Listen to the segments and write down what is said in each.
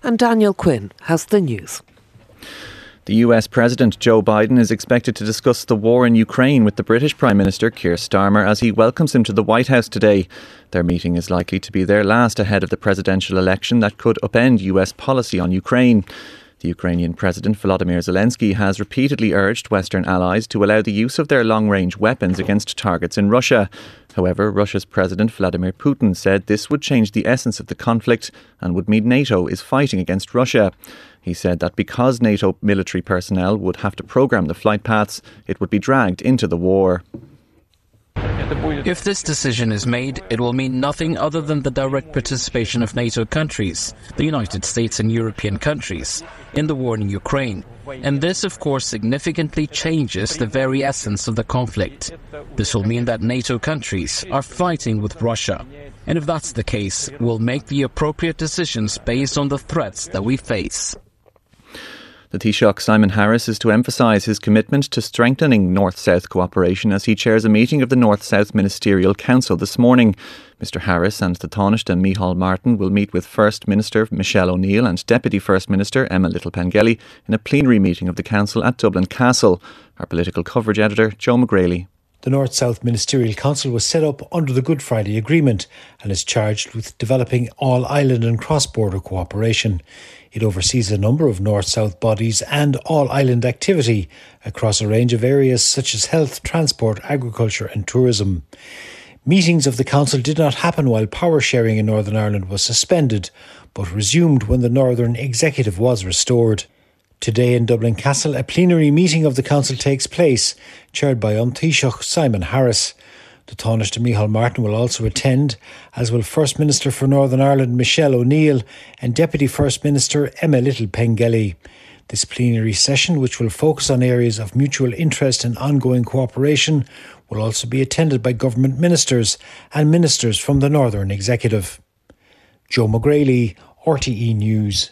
And Daniel Quinn has the news. The US President Joe Biden is expected to discuss the war in Ukraine with the British Prime Minister Keir Starmer as he welcomes him to the White House today. Their meeting is likely to be their last ahead of the presidential election that could upend US policy on Ukraine. The Ukrainian President Volodymyr Zelensky has repeatedly urged Western allies to allow the use of their long-range weapons against targets in Russia. However, Russia's President Vladimir Putin said this would change the essence of the conflict and would mean NATO is fighting against Russia. He said that because NATO military personnel would have to program the flight paths, it would be dragged into the war. If this decision is made, it will mean nothing other than the direct participation of NATO countries, the United States and European countries, in the war in Ukraine. And this, of course, significantly changes the very essence of the conflict. This will mean that NATO countries are fighting with Russia. And if that's the case, we'll make the appropriate decisions based on the threats that we face. The Taoiseach Simon Harris is to emphasise his commitment to strengthening North-South cooperation as he chairs a meeting of the North-South Ministerial Council this morning. Mr Harris and the Taoiseach Micheál Martin will meet with First Minister Michelle O'Neill and Deputy First Minister Emma Little-Pengelly in a plenary meeting of the Council at Dublin Castle. Our political coverage editor, Joe McGraley. The North-South Ministerial Council was set up under the Good Friday Agreement and is charged with developing all-island and cross-border cooperation. It oversees a number of North-South bodies and all-island activity across a range of areas such as health, transport, agriculture and tourism. Meetings of the Council did not happen while power sharing in Northern Ireland was suspended, but resumed when the Northern Executive was restored. Today in Dublin Castle, a plenary meeting of the Council takes place, chaired by Taoiseach Simon Harris. The Taoiseach Micheál Martin will also attend, as will First Minister for Northern Ireland Michelle O'Neill and Deputy First Minister Emma Little-Pengelly. This plenary session, which will focus on areas of mutual interest and ongoing cooperation, will also be attended by government ministers and ministers from the Northern Executive. Joe McGraley, RTE News.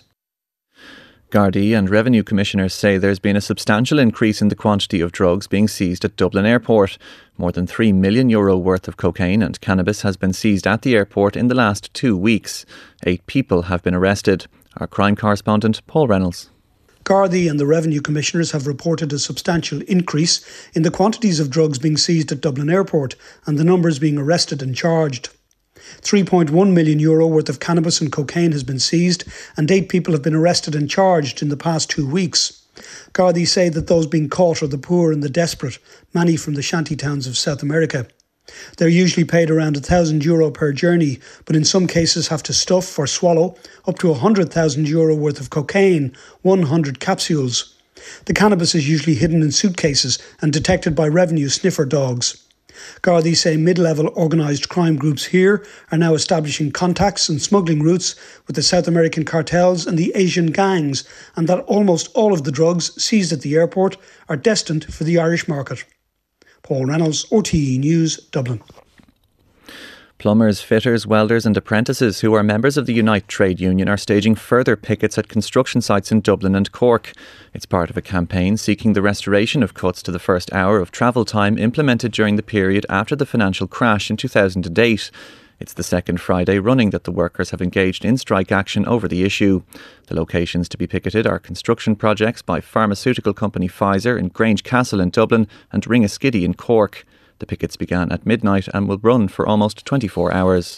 Gardaí and Revenue Commissioners say there's been a substantial increase in the quantity of drugs being seized at Dublin Airport. More than €3 million worth of cocaine and cannabis has been seized at the airport in the last 2 weeks. 8 people have been arrested. Our crime correspondent, Paul Reynolds. Gardaí and the Revenue Commissioners have reported a substantial increase in the quantities of drugs being seized at Dublin Airport and the numbers being arrested and charged. €3.1 million worth of cannabis and cocaine has been seized and 8 people have been arrested and charged in the past 2 weeks. Gardaí say that those being caught are the poor and the desperate, many from the shanty towns of South America. They're usually paid around €1,000 per journey, but in some cases have to stuff or swallow up to €100,000 worth of cocaine, 100 capsules. The cannabis is usually hidden in suitcases and detected by revenue sniffer dogs. Gardaí say mid-level organised crime groups here are now establishing contacts and smuggling routes with the South American cartels and the Asian gangs, and that almost all of the drugs seized at the airport are destined for the Irish market. Paul Reynolds, RTE News, Dublin. Plumbers, fitters, welders and apprentices who are members of the Unite trade union are staging further pickets at construction sites in Dublin and Cork. It's part of a campaign seeking the restoration of cuts to the first hour of travel time implemented during the period after the financial crash in 2008. It's the second Friday running that the workers have engaged in strike action over the issue. The locations to be picketed are construction projects by pharmaceutical company Pfizer in Grange Castle in Dublin and Ringaskiddy in Cork. The pickets began at midnight and will run for almost 24 hours.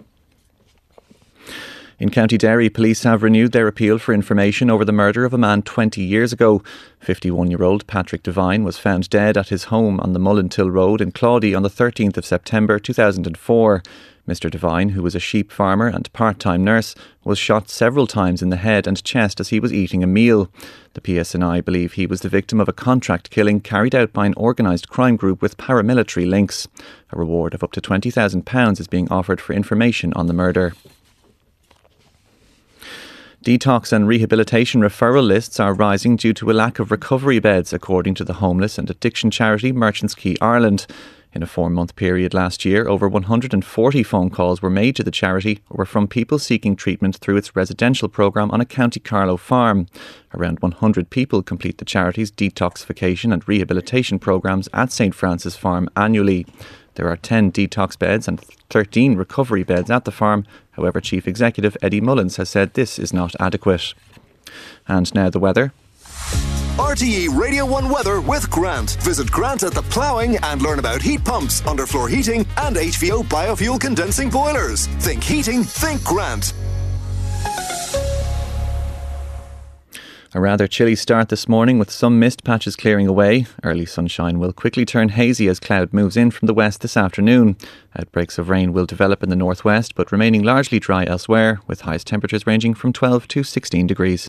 In County Derry, police have renewed their appeal for information over the murder of a man 20 years ago. 51-year-old Patrick Devine was found dead at his home on the Mullintill Road in Claudy on the 13th of September 2004. Mr Devine, who was a sheep farmer and part-time nurse, was shot several times in the head and chest as he was eating a meal. The PSNI believe he was the victim of a contract killing carried out by an organised crime group with paramilitary links. A reward of up to £20,000 is being offered for information on the murder. Detox and rehabilitation referral lists are rising due to a lack of recovery beds, according to the homeless and addiction charity Merchants Quay Ireland. In a 4-month period last year, over 140 phone calls were made to the charity or were from people seeking treatment through its residential programme on a County Carlow farm. Around 100 people complete the charity's detoxification and rehabilitation programmes at St Francis Farm annually. There are 10 detox beds and 13 recovery beds at the farm. However, Chief Executive Eddie Mullins has said this is not adequate. And now the weather. RTE Radio 1 weather with Grant. Visit Grant at the Ploughing and learn about heat pumps, underfloor heating and HVO biofuel condensing boilers. Think heating, think Grant. A rather chilly start this morning with some mist patches clearing away. Early sunshine will quickly turn hazy as cloud moves in from the west this afternoon. Outbreaks of rain will develop in the northwest but remaining largely dry elsewhere, with highest temperatures ranging from 12 to 16 degrees.